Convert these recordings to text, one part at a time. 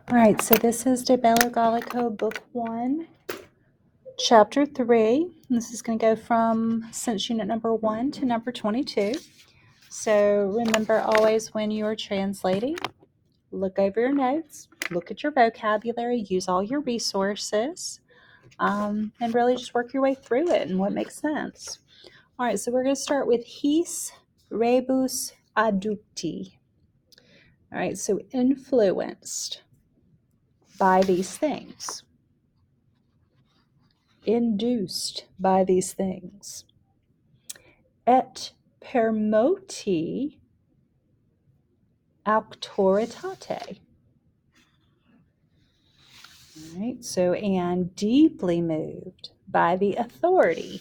All right, so this is De Bello Gallico, Book 1, Chapter 3. This is going to go from Sense Unit number 1 to number 22. So remember always when you are translating, look over your notes, look at your vocabulary, use all your resources, and really just work your way through it and what makes sense. All right, so we're going to start with his rebus adducti. All right, so influenced by these things. Induced by these things. Et permoti auctoritate. All right, so and deeply moved by the authority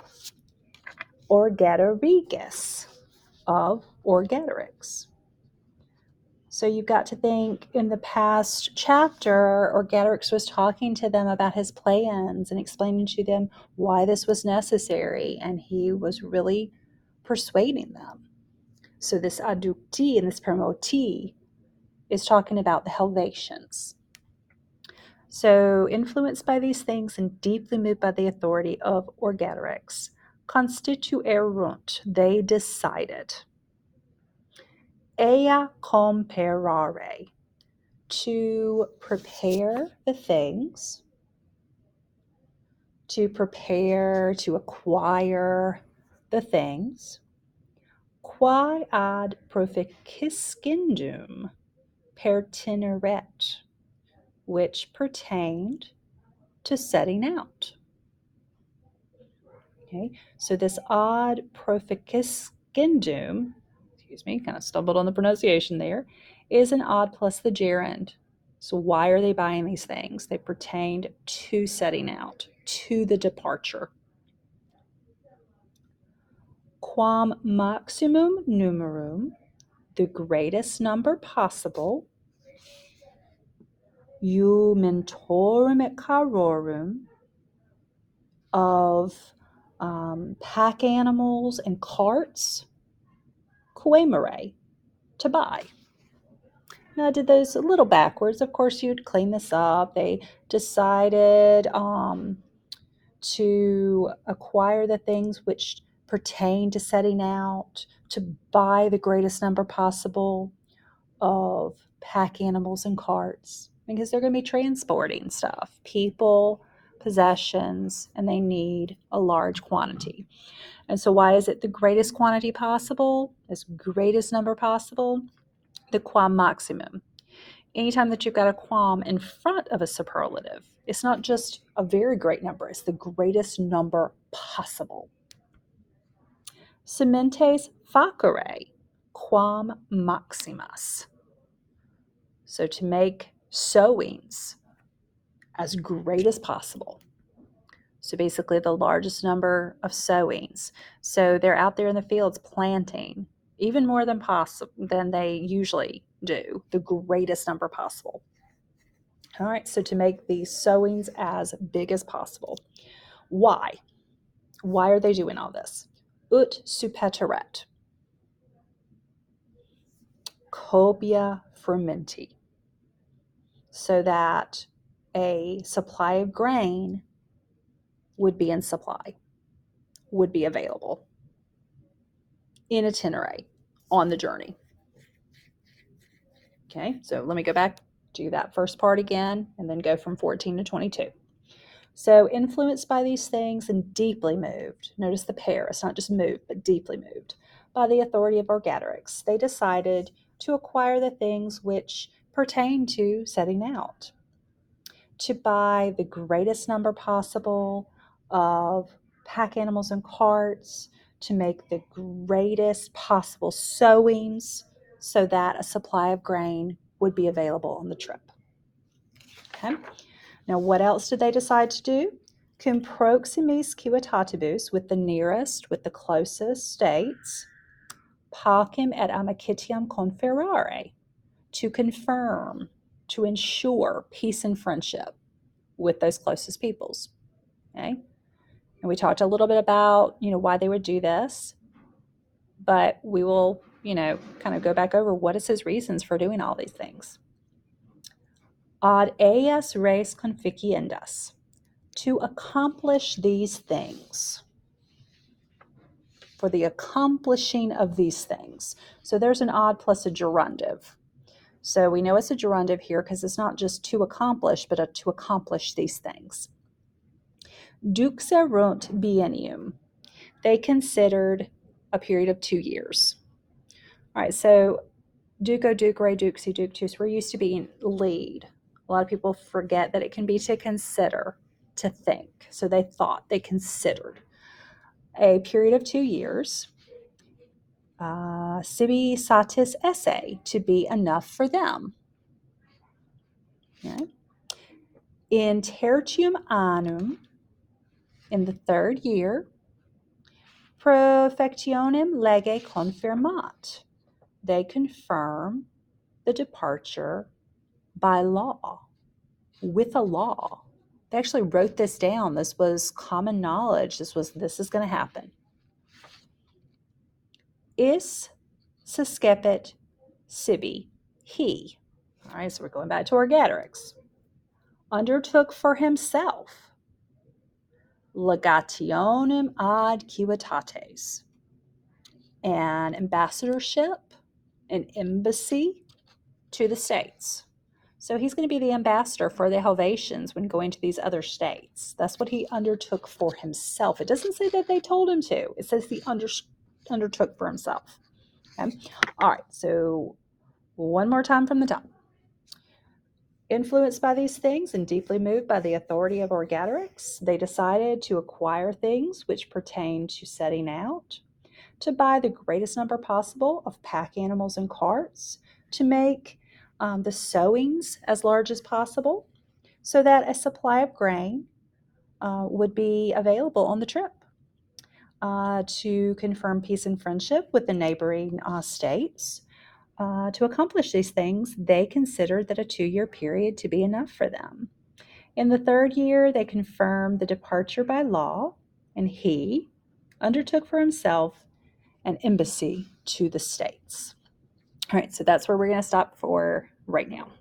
orgeterigus of Orgetorix. So you've got to think in the past chapter, Orgetorix was talking to them about his plans and explaining to them why this was necessary, and he was really persuading them. So this adducti and this permoti is talking about the Helvetians. So influenced by these things and deeply moved by the authority of Orgetorix, constituerunt, they decided, ea comperare, to prepare the things, to prepare, to acquire the things, quae ad proficiscendum pertineret, which pertained to setting out. Okay, so this ad proficiscendum, kind of stumbled on the pronunciation there, is an ad plus the gerund. So why are they buying these things? They pertained to setting out, to the departure. Quam maximum numerum, the greatest number possible, mentorum et carorum, of pack animals and carts, coemere, to buy. Now, I did those a little backwards. Of course, you'd clean this up. They decided to acquire the things which pertain to setting out, to buy the greatest number possible of pack animals and carts, because they're going to be transporting stuff, people, possessions, and they need a large quantity. And so why is it the greatest quantity possible, as greatest number possible? The quam maximum. Anytime that you've got a quam in front of a superlative, it's not just a very great number, it's the greatest number possible. Sementes facere quam maximus. So to make sowings as great as possible. So basically the largest number of sowings. So they're out there in the fields planting even more than they usually do, the greatest number possible. All right, so to make these sowings as big as possible. Why? Why are they doing all this? Ut supeteret. Cobia frumenti. So that a supply of grain would be in supply, would be available in itinere, on the journey. Okay, so let me go back to that first part again and then go from 14 to 22. So influenced by these things and deeply moved, notice the pair, it's not just moved, but deeply moved, by the authority of Orgetorix, they decided to acquire the things which pertain to setting out, to buy the greatest number possible of pack animals and carts, to make the greatest possible sowings so that a supply of grain would be available on the trip. Okay. Now, what else did they decide to do? Cum proximis civitatibus, with the nearest, with the closest states, pacem et amicitiam conferare, to confirm, to ensure peace and friendship with those closest peoples. Okay? And we talked a little bit about, why they would do this, but we will, kind of go back over what is his reasons for doing all these things. Ad eas res conficiendas. To accomplish these things. For the accomplishing of these things. So there's an ad plus a gerundive. So we know it's a gerundive here because it's not just to accomplish, but to accomplish these things. Duxerunt biennium. They considered a period of 2 years. All right, so duco, ducere, duxi, ductus, we're used to being lead. A lot of people forget that it can be to consider, to think. So they thought, they considered. A period of 2 years. Sibi satis esse, to be enough for them. Okay. In tertium annum, in the 3rd year, profectionem lege confirmat. They confirm the departure by law, with a law. They actually wrote this down. This was common knowledge. This is going to happen. Is suscepit sibi, he. All right, so we're going back to Orgetorix. Undertook for himself legationem ad civitates, an ambassadorship, an embassy to the states. So he's going to be the ambassador for the Helvetians when going to these other states. That's what he undertook for himself. It doesn't say that they told him to. It says he undertook for himself. Okay? All right, so one more time from the top. Influenced by these things and deeply moved by the authority of Orgetorix, they decided to acquire things which pertain to setting out, to buy the greatest number possible of pack animals and carts, to make the sowings as large as possible, so that a supply of grain would be available on the trip, to confirm peace and friendship with the neighboring states. To accomplish these things, they considered that a 2-year period to be enough for them. In the 3rd year, they confirmed the departure by law, and he undertook for himself an embassy to the states. All right, so that's where we're going to stop for right now.